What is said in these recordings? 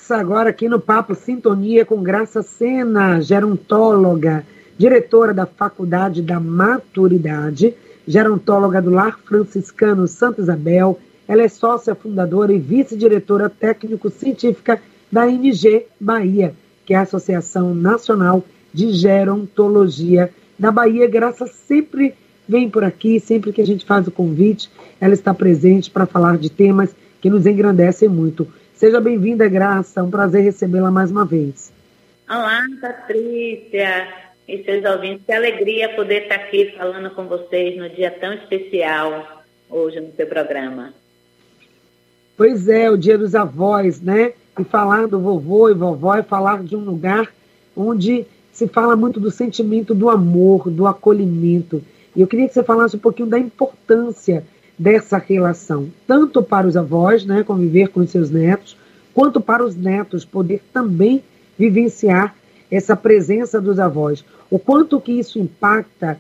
Agora aqui no Papo Sintonia com Graça Sena, gerontóloga, diretora da Faculdade da Maturidade, gerontóloga do Lar Franciscano Santa Isabel. Ela é sócia fundadora e vice-diretora técnico-científica da ANG Bahia, que é a Associação Nacional de Gerontologia da Bahia. Graça sempre vem por aqui, sempre que a gente faz o convite, ela está presente para falar de temas que nos engrandecem muito. Seja bem-vinda, Graça, é um prazer recebê-la mais uma vez. Olá, Patrícia e seus ouvintes, que alegria poder estar aqui falando com vocês no dia tão especial hoje no seu programa. Pois é, o Dia dos Avós, né? E falar do vovô e vovó é falar de um lugar onde se fala muito do sentimento do amor, do acolhimento. E eu queria que você falasse um pouquinho da importância dessa relação, tanto para os avós, né, conviver com os seus netos, quanto para os netos poder também vivenciar essa presença dos avós. O quanto que isso impacta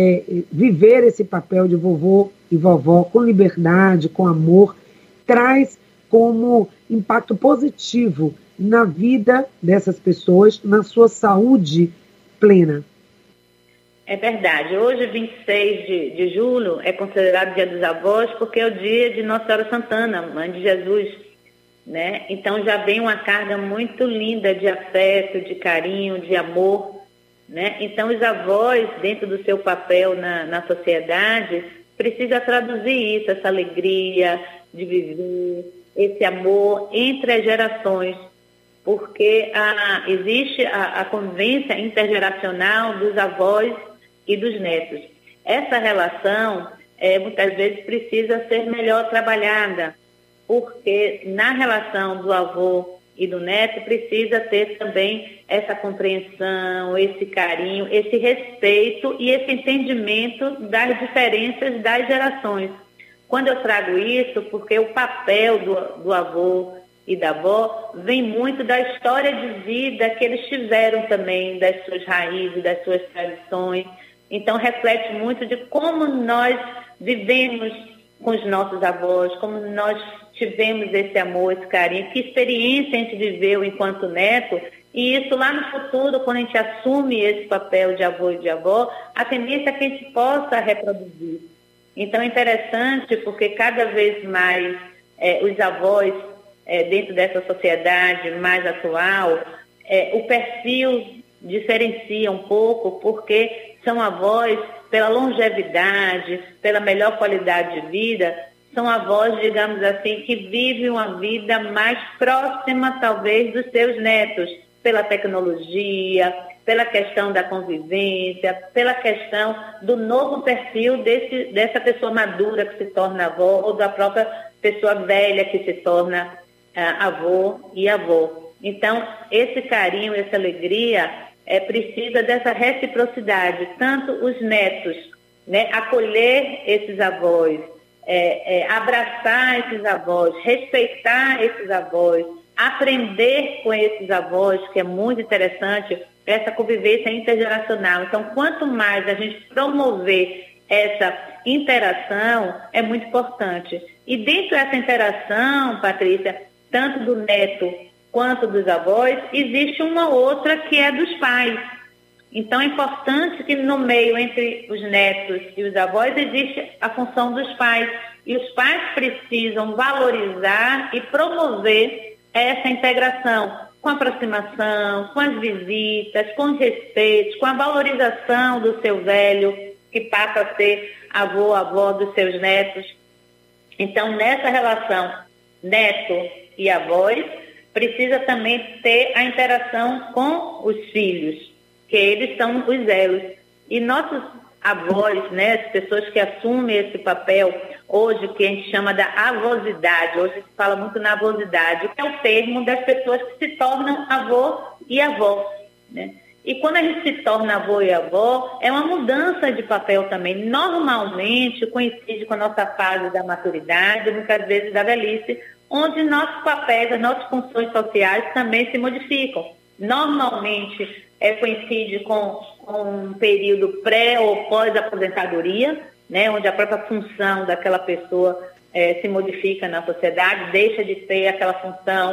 viver esse papel de vovô e vovó com liberdade, com amor, traz como impacto positivo na vida dessas pessoas, na sua saúde plena. É verdade. Hoje, 26 de julho, é considerado Dia dos Avós porque é o dia de Nossa Senhora Santana, Mãe de Jesus, né? Então já vem uma carga muito linda de afeto, de carinho, de amor, né? Então os avós, dentro do seu papel na sociedade, precisam traduzir isso, essa alegria de viver, esse amor entre as gerações, porque existe a convivência intergeracional dos avós e dos netos. Essa relação, muitas vezes, precisa ser melhor trabalhada, porque na relação do avô e do neto precisa ter também essa compreensão, esse carinho, esse respeito e esse entendimento das diferenças das gerações. Quando eu trago isso, porque o papel do avô e da avó vem muito da história de vida que eles tiveram também, das suas raízes, das suas tradições. Então, reflete muito de como nós vivemos com os nossos avós, como nós tivemos esse amor, esse carinho, que experiência a gente viveu enquanto neto, e isso lá no futuro, quando a gente assume esse papel de avô e de avó, a tendência é que a gente possa reproduzir. Então, é interessante porque cada vez mais os avós, dentro dessa sociedade mais atual, o perfil diferencia um pouco, porque são avós pela longevidade, pela melhor qualidade de vida, são avós, digamos assim, que vivem uma vida mais próxima, talvez, dos seus netos, pela tecnologia, pela questão da convivência, pela questão do novo perfil dessa pessoa madura que se torna avó, ou da própria pessoa velha que se torna avô e avó. Então, esse carinho, essa alegria, precisa dessa reciprocidade, tanto os netos, né, acolher esses avós, abraçar esses avós, respeitar esses avós, aprender com esses avós, que é muito interessante, essa convivência intergeracional. Então, quanto mais a gente promover essa interação, é muito importante. E dentro dessa interação, Patrícia, tanto do neto quanto dos avós, existe uma outra que é dos pais. Então, é importante que no meio entre os netos e os avós existe a função dos pais. E os pais precisam valorizar e promover essa integração com a aproximação, com as visitas, com os respeitos, com a valorização do seu velho, que passa a ser avô, avó dos seus netos. Então, nessa relação neto e avós, precisa também ter a interação com os filhos, que eles são os elos. E nossos avós, né, as pessoas que assumem esse papel hoje, que a gente chama da avosidade, hoje se fala muito na avosidade, que é o termo das pessoas que se tornam avô e avó, né? E quando a gente se torna avô e avó, é uma mudança de papel também. Normalmente coincide com a nossa fase da maturidade, muitas vezes da velhice, onde nossos papéis, as nossas funções sociais também se modificam. Normalmente coincide com um período pré ou pós-aposentadoria, né, onde a própria função daquela pessoa se modifica na sociedade, deixa de ter aquela função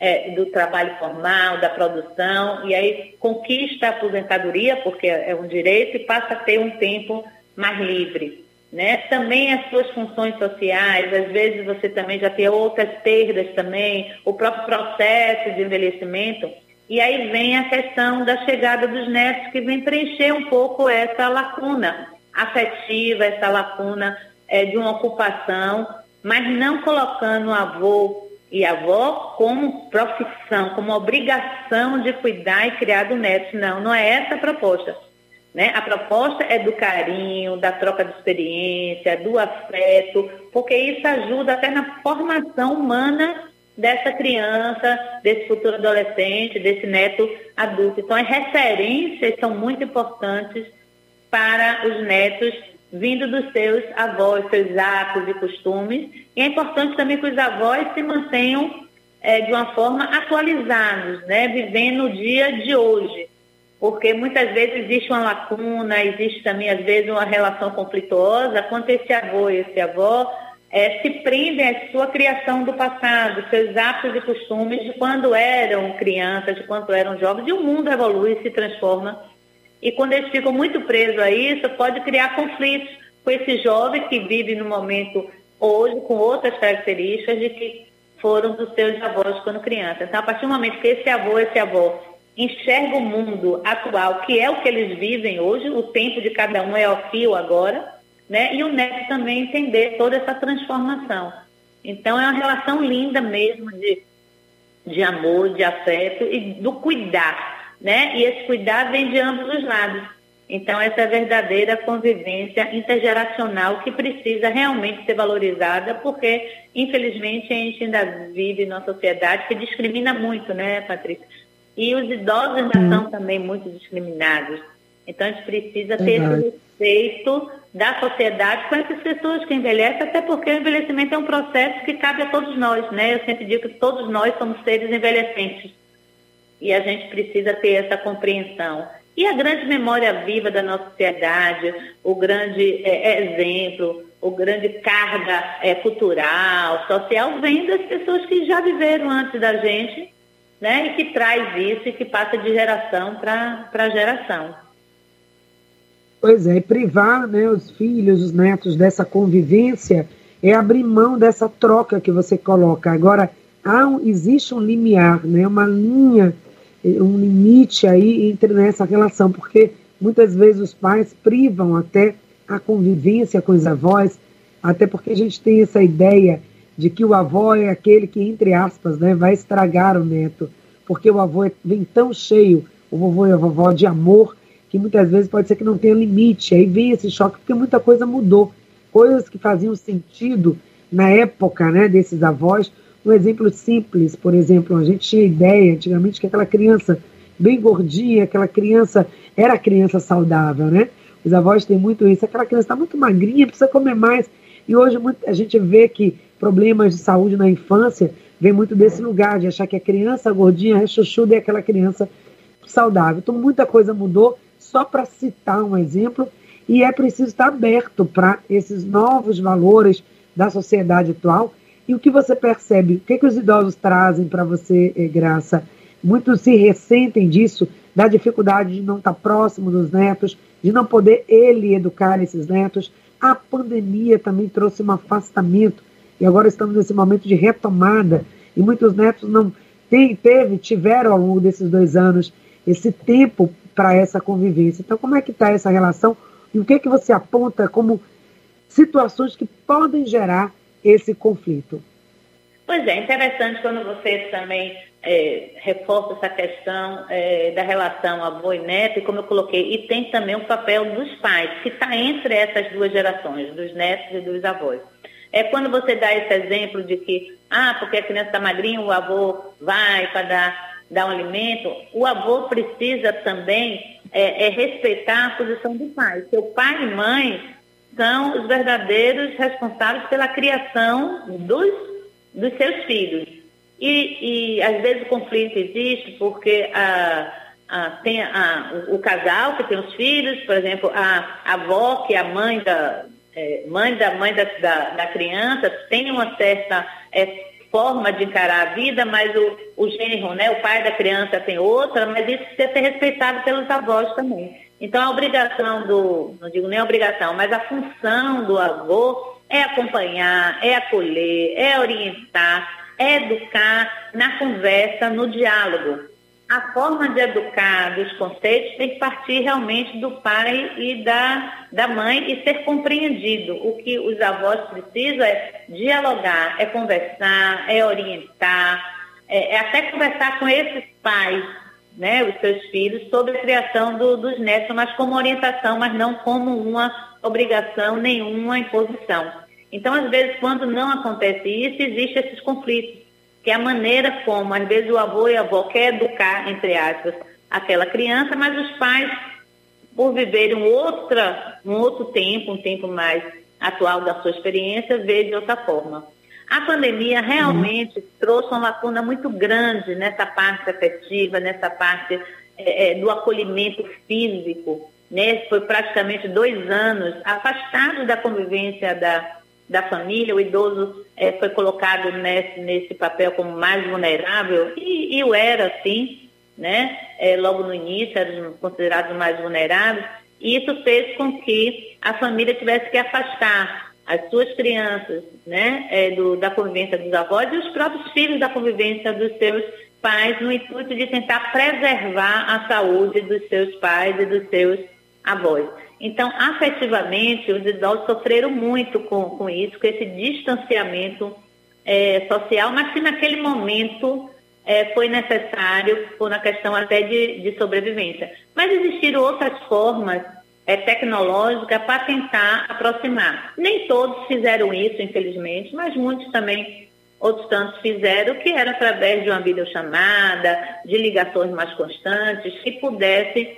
do trabalho formal, da produção, e aí conquista a aposentadoria, porque é um direito, e passa a ter um tempo mais livre, né? Também as suas funções sociais, às vezes você também já tem outras perdas também, o próprio processo de envelhecimento, e aí vem a questão da chegada dos netos, que vem preencher um pouco essa lacuna afetiva, essa lacuna de uma ocupação, mas não colocando o avô e a avó como profissão, como obrigação de cuidar e criar do neto. Não é essa a proposta, né? A proposta é do carinho, da troca de experiência, do afeto, porque isso ajuda até na formação humana dessa criança, desse futuro adolescente, desse neto adulto. Então, as referências são muito importantes para os netos vindo dos seus avós, seus hábitos e costumes. E é importante também que os avós se mantenham de uma forma atualizados, né? Vivendo o dia de hoje. Porque muitas vezes existe uma lacuna, existe também, às vezes, uma relação conflituosa quando esse avô e esse avó se prendem à sua criação do passado, seus hábitos e costumes de quando eram crianças, de quando eram jovens, e o mundo evolui e se transforma. E quando eles ficam muito presos a isso, pode criar conflitos com esse jovem que vive no momento hoje, com outras características de que foram dos seus avós quando criança. Então, a partir do momento que esse avô e esse avó enxerga o mundo atual, que é o que eles vivem hoje, o tempo de cada um é ao fio agora, né? E o neto também entender toda essa transformação. Então, é uma relação linda mesmo de amor, de afeto e do cuidar, né? E esse cuidar vem de ambos os lados. Então, essa é a verdadeira convivência intergeracional que precisa realmente ser valorizada, porque, infelizmente, a gente ainda vive numa sociedade que discrimina muito, né, Patrícia? E os idosos ainda são também muito discriminados. Então, a gente precisa ter esse respeito da sociedade com essas pessoas que envelhecem, até porque o envelhecimento é um processo que cabe a todos nós, né? Eu sempre digo que todos nós somos seres envelhecentes. E a gente precisa ter essa compreensão. E a grande memória viva da nossa sociedade, o grande exemplo, o grande carga cultural, social, vem das pessoas que já viveram antes da gente, né? E que traz isso e que passa de geração para geração. Pois é, e privar, né, os filhos, os netos dessa convivência é abrir mão dessa troca que você coloca. Agora, existe um limiar, né, uma linha, um limite aí entre nessa relação, porque muitas vezes os pais privam até a convivência com os avós, até porque a gente tem essa ideia de que o avô é aquele que, entre aspas, né, vai estragar o neto, porque o avô vem tão cheio, o vovô e a vovó, de amor, que muitas vezes pode ser que não tenha limite. Aí vem esse choque, porque muita coisa mudou. Coisas que faziam sentido na época, né, desses avós. Um exemplo simples, por exemplo, a gente tinha ideia antigamente que aquela criança bem gordinha, aquela criança era criança saudável, né? Os avós têm muito isso. Aquela criança está muito magrinha, precisa comer mais. E hoje a gente vê que problemas de saúde na infância vem muito desse lugar, de achar que a criança gordinha, rechuchuda, é aquela criança saudável. Então, muita coisa mudou, só para citar um exemplo, e é preciso estar aberto para esses novos valores da sociedade atual. E o que você percebe, o que os idosos trazem para você, Graça? Muitos se ressentem disso, da dificuldade de não estar próximo dos netos, de não poder ele educar esses netos. A pandemia também trouxe um afastamento, e agora estamos nesse momento de retomada, e muitos netos tiveram ao longo desses 2 anos esse tempo para essa convivência. Então, como é que está essa relação e o que você aponta como situações que podem gerar esse conflito? Pois é, interessante quando você também reforça essa questão da relação avô e neto, e como eu coloquei, e tem também o papel dos pais, que está entre essas duas gerações, dos netos e dos avós. É quando você dá esse exemplo de que, porque a criança está magrinha, o avô vai para dar um alimento, o avô precisa também respeitar a posição do pai. Seu pai e mãe são os verdadeiros responsáveis pela criação dos seus filhos. E às vezes o conflito existe porque tem o casal que tem os filhos, por exemplo, a avó, que é a mãe da criança, tem uma certa forma de encarar a vida, mas o genro, né, o pai da criança tem outra, mas isso precisa ser respeitado pelos avós também. Então, a obrigação não digo nem a obrigação, mas a função do avô é acompanhar, é acolher, é orientar, é educar na conversa, no diálogo. A forma de educar dos conceitos tem que partir realmente do pai e da mãe e ser compreendido. O que os avós precisam é dialogar, é conversar, é orientar, é até conversar com esses pais, né, os seus filhos, sobre a criação dos netos, mas como orientação, mas não como uma obrigação, nenhuma imposição. Então, às vezes, quando não acontece isso, existem esses conflitos, que é a maneira como, às vezes, o avô e a avó quer educar, entre aspas, aquela criança, mas os pais, por viverem um outro tempo, um tempo mais atual da sua experiência, vê de outra forma. A pandemia realmente trouxe uma lacuna muito grande nessa parte afetiva, nessa parte do acolhimento físico, né? Foi praticamente 2 anos afastado da convivência da família. O idoso foi colocado nesse papel como mais vulnerável, e o era, assim, né? Logo no início, eram considerados mais vulneráveis, e isso fez com que a família tivesse que afastar as suas crianças, né, da convivência dos avós e os próprios filhos da convivência dos seus pais, no intuito de tentar preservar a saúde dos seus pais e dos seus avós. Então, afetivamente, os idosos sofreram muito com isso, com esse distanciamento social, mas que naquele momento foi necessário por uma questão até de sobrevivência. Mas existiram outras formas tecnológica para tentar aproximar. Nem todos fizeram isso, infelizmente, mas muitos também, outros tantos fizeram, que era através de uma videochamada, de ligações mais constantes, que pudesse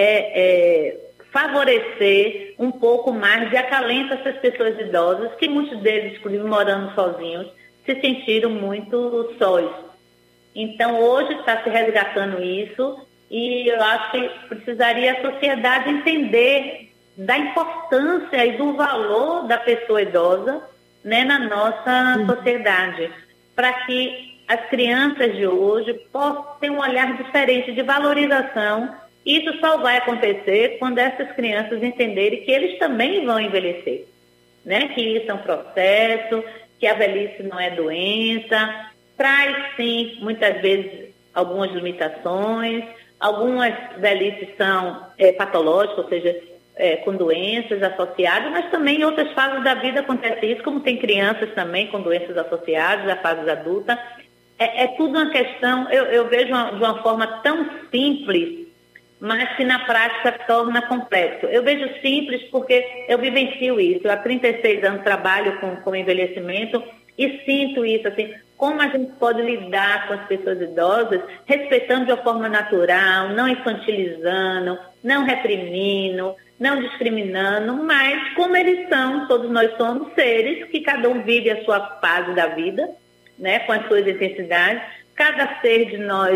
favorecer um pouco mais de acalento a essas pessoas idosas, que muitos deles, inclusive morando sozinhos, se sentiram muito sós. Então, hoje está se resgatando isso, e eu acho que precisaria a sociedade entender da importância e do valor da pessoa idosa, né, na nossa sociedade, para que as crianças de hoje possam ter um olhar diferente de valorização. Isso só vai acontecer quando essas crianças entenderem que eles também vão envelhecer, né? Que isso é um processo, que a velhice não é doença, traz sim, muitas vezes, algumas limitações. Algumas velhices são patológicas, ou seja, com doenças associadas, mas também em outras fases da vida acontece isso, como tem crianças também com doenças associadas à fase adulta. É tudo uma questão, eu vejo de uma forma tão simples, mas que na prática torna complexo. Eu vejo simples porque eu vivencio isso. Eu há 36 anos trabalho com envelhecimento e sinto isso, assim, como a gente pode lidar com as pessoas idosas, respeitando de uma forma natural, não infantilizando, não reprimindo, não discriminando, mas como eles são, todos nós somos seres que cada um vive a sua fase da vida, né, com as suas intensidades. Cada ser de nós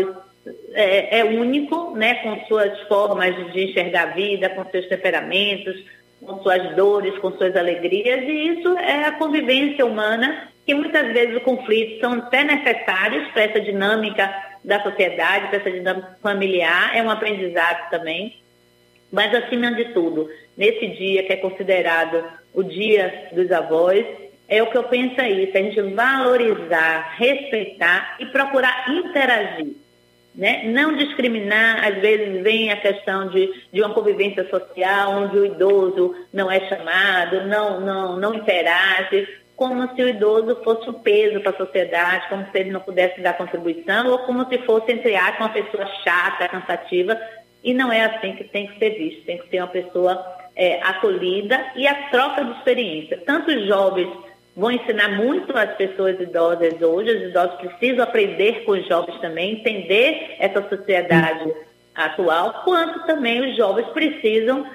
é único, né, com suas formas de enxergar a vida, com seus temperamentos, com suas dores, com suas alegrias, e isso é a convivência humana, que muitas vezes os conflitos são até necessários para essa dinâmica da sociedade, para essa dinâmica familiar, é um aprendizado também. Mas, acima de tudo, nesse dia que é considerado o Dia dos Avós, o que eu penso é isso, a gente valorizar, respeitar e procurar interagir, né? Não discriminar. Às vezes vem a questão de uma convivência social, onde o idoso não é chamado, não interage, como se o idoso fosse um peso para a sociedade, como se ele não pudesse dar contribuição, ou como se fosse, entre aspas, uma pessoa chata, cansativa, e não é assim que tem que ser visto. Tem que ser uma pessoa acolhida, e a troca de experiência. Tanto os jovens vão ensinar muito às pessoas idosas hoje, os idosos precisam aprender com os jovens também, entender essa sociedade atual, quanto também os jovens precisam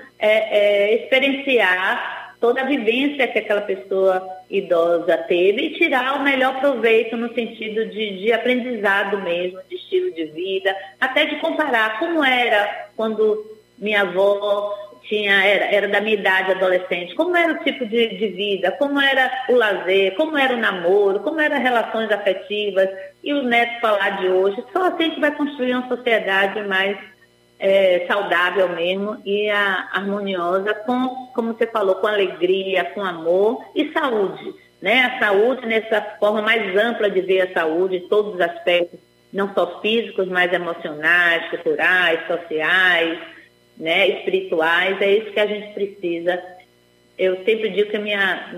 experienciar toda a vivência que aquela pessoa idosa teve e tirar o melhor proveito no sentido de aprendizado mesmo, de estilo de vida, até de comparar como era quando minha avó era da minha idade adolescente, como era o tipo de vida, como era o lazer, como era o namoro, como eram as relações afetivas, e os netos falar de hoje. Só assim a gente vai construir uma sociedade mais saudável mesmo e harmoniosa, como você falou, com alegria, com amor e saúde, né? A saúde nessa forma mais ampla de ver a saúde, em todos os aspectos, não só físicos, mas emocionais, culturais, sociais, né, espirituais. É isso que a gente precisa. Eu sempre digo que a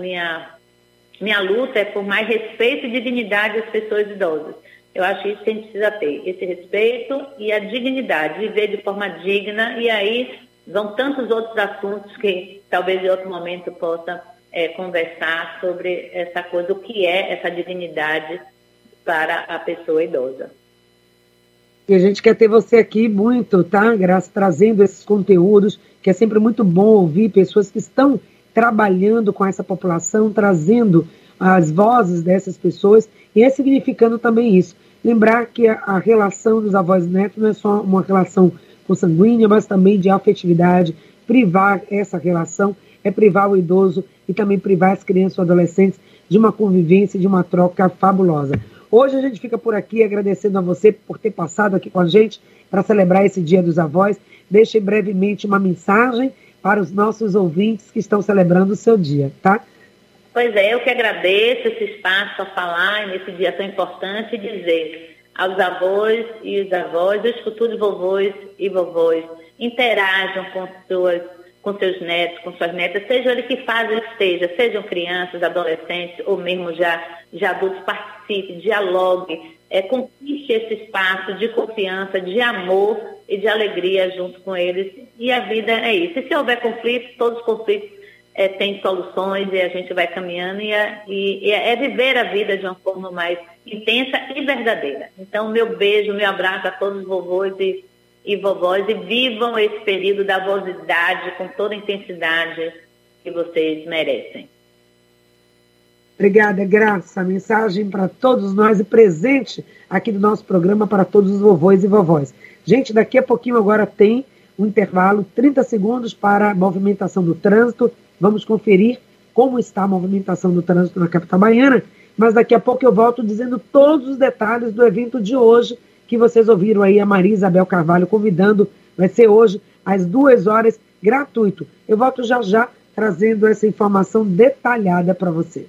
minha luta é por mais respeito e dignidade às pessoas idosas. Eu acho que isso que a gente precisa ter, esse respeito e a dignidade, viver de forma digna, e aí vão tantos outros assuntos que talvez em outro momento possa conversar sobre essa coisa, o que é essa dignidade para a pessoa idosa. E a gente quer ter você aqui muito, tá, Graça, trazendo esses conteúdos, que é sempre muito bom ouvir pessoas que estão trabalhando com essa população, trazendo as vozes dessas pessoas e ressignificando também isso. Lembrar que a relação dos avós e netos não é só uma relação consanguínea, mas também de afetividade. Privar essa relação é privar o idoso e também privar as crianças e adolescentes de uma convivência, de uma troca fabulosa. Hoje a gente fica por aqui agradecendo a você por ter passado aqui com a gente para celebrar esse Dia dos Avós. Deixe brevemente uma mensagem para os nossos ouvintes que estão celebrando o seu dia, tá? Pois é, eu que agradeço esse espaço para falar nesse dia tão importante e dizer aos avós e os avós, os futuros vovôs e vovós, interajam com seus netos, com suas netas, seja ele que fase ele esteja, sejam crianças, adolescentes ou mesmo já adultos, participe, dialogue, conquiste esse espaço de confiança, de amor e de alegria junto com eles. E a vida é isso. E se houver conflitos, todos os conflitos têm soluções e a gente vai caminhando e é viver a vida de uma forma mais intensa e verdadeira. Então, meu beijo, meu abraço a todos os vovôs e vovós, e vivam esse período da avosidade com toda a intensidade que vocês merecem. Obrigada, Graça. A mensagem para todos nós e presente aqui do nosso programa para todos os vovôs e vovós. Gente, daqui a pouquinho agora tem um intervalo, 30 segundos para a movimentação do trânsito. Vamos conferir como está a movimentação do trânsito na capital baiana, mas daqui a pouco eu volto dizendo todos os detalhes do evento de hoje, que vocês ouviram aí a Maria Isabel Carvalho convidando. Vai ser hoje às 2h, gratuito. Eu volto já trazendo essa informação detalhada para você.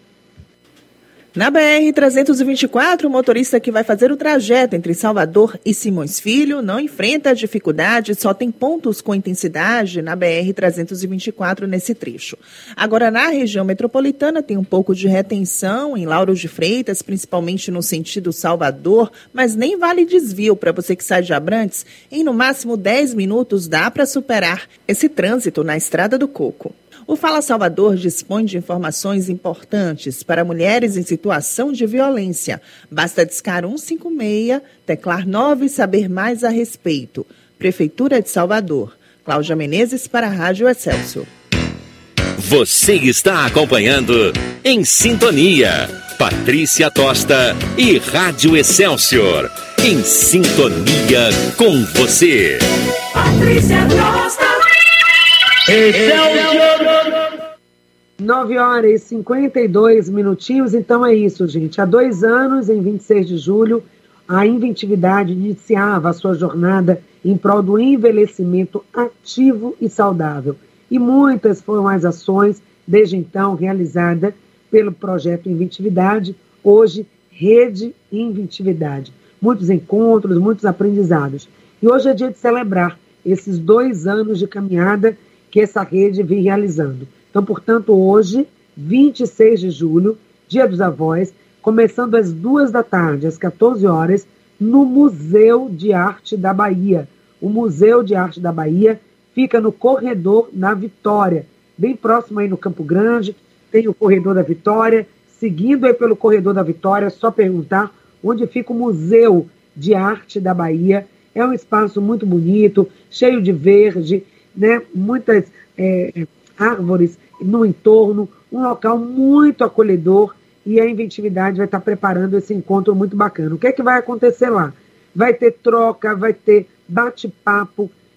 Na BR-324, o motorista que vai fazer o trajeto entre Salvador e Simões Filho não enfrenta dificuldade, só tem pontos com intensidade na BR-324 nesse trecho. Agora, na região metropolitana, tem um pouco de retenção em Lauro de Freitas, principalmente no sentido Salvador, mas nem vale desvio para você que sai de Abrantes. Em no máximo 10 minutos dá para superar esse trânsito na Estrada do Coco. O Fala Salvador dispõe de informações importantes para mulheres em situação de violência. Basta discar 156, teclar 9 e saber mais a respeito. Prefeitura de Salvador. Cláudia Menezes para a Rádio Excelsior. Você está acompanhando Em Sintonia. Patrícia Tosta e Rádio Excelsior. Em sintonia com você. Patrícia Tosta. Excelsior! 9h52. Então é isso, gente. Há 2 anos, em 26 de julho, a Inventividade iniciava a sua jornada em prol do envelhecimento ativo e saudável. E muitas foram as ações, desde então, realizadas pelo projeto Inventividade, hoje Rede Inventividade. Muitos encontros, muitos aprendizados. E hoje é dia de celebrar esses 2 anos de caminhada que essa rede vem realizando. Então, portanto, hoje, 26 de julho, Dia dos Avós, começando às 14h, às 14h, no Museu de Arte da Bahia. O Museu de Arte da Bahia fica no Corredor da Vitória, bem próximo aí no Campo Grande, tem o Corredor da Vitória. Seguindo aí pelo Corredor da Vitória, é só perguntar onde fica o Museu de Arte da Bahia. É um espaço muito bonito, cheio de verde, né? Muitas árvores no entorno, um local muito acolhedor, e a Inventividade vai estar preparando esse encontro muito bacana. O que é que vai acontecer lá? Vai ter troca, vai ter bate-papo,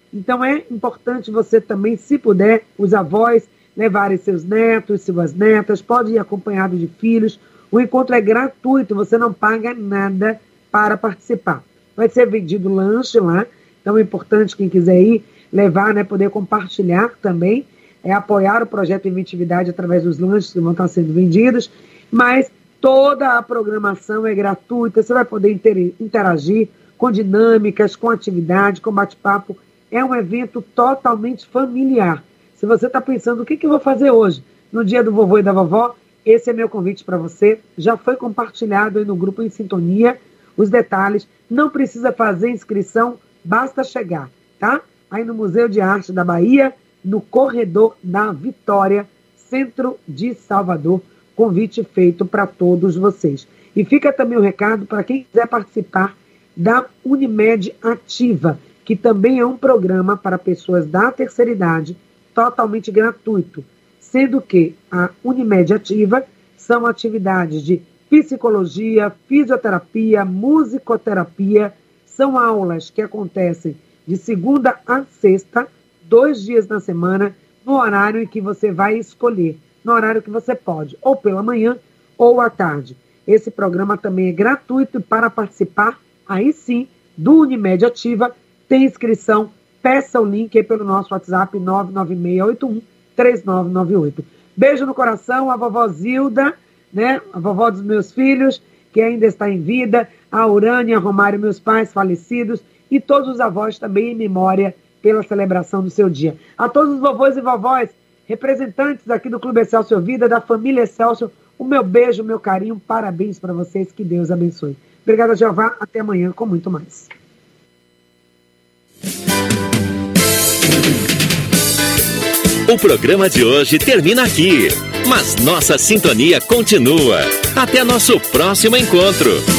Então é importante você também, se puder, os avós levarem seus netos, suas netas, pode ir acompanhado de filhos. O encontro é gratuito, você não paga nada para participar. Vai ser vendido lanche lá, então é importante quem quiser ir, levar, né, poder compartilhar também, apoiar o projeto Inventividade através dos lanches que vão estar sendo vendidos, mas toda a programação é gratuita, você vai poder interagir com dinâmicas, com atividade, com bate-papo. É um evento totalmente familiar. Se você está pensando, o que eu vou fazer hoje, no dia do vovô e da vovó, esse é meu convite para você. Já foi compartilhado aí no grupo Em Sintonia os detalhes. Não precisa fazer inscrição, basta chegar, tá? Aí no Museu de Arte da Bahia, no Corredor da Vitória, centro de Salvador. Convite feito para todos vocês. E fica também o recado para quem quiser participar da Unimed Ativa, que também é um programa para pessoas da terceira idade, totalmente gratuito, sendo que a Unimed Ativa são atividades de psicologia, fisioterapia, musicoterapia, são aulas que acontecem de segunda a sexta, 2 dias na semana, no horário em que você vai escolher, no horário que você pode, ou pela manhã ou à tarde. Esse programa também é gratuito e para participar, aí sim, do Unimed Ativa, tem inscrição, peça o link aí pelo nosso WhatsApp 996813998. Beijo no coração, a vovó Zilda, né, a vovó dos meus filhos, que ainda está em vida, a Urânia, a Romário, meus pais falecidos, e todos os avós também em memória pela celebração do seu dia. A todos os vovôs e vovós, representantes aqui do Clube Excelsior Vida, da família Excelsior, o meu beijo, o meu carinho, parabéns para vocês, que Deus abençoe. Obrigada, Jeová, até amanhã com muito mais. O programa de hoje termina aqui, mas nossa sintonia continua. Até nosso próximo encontro.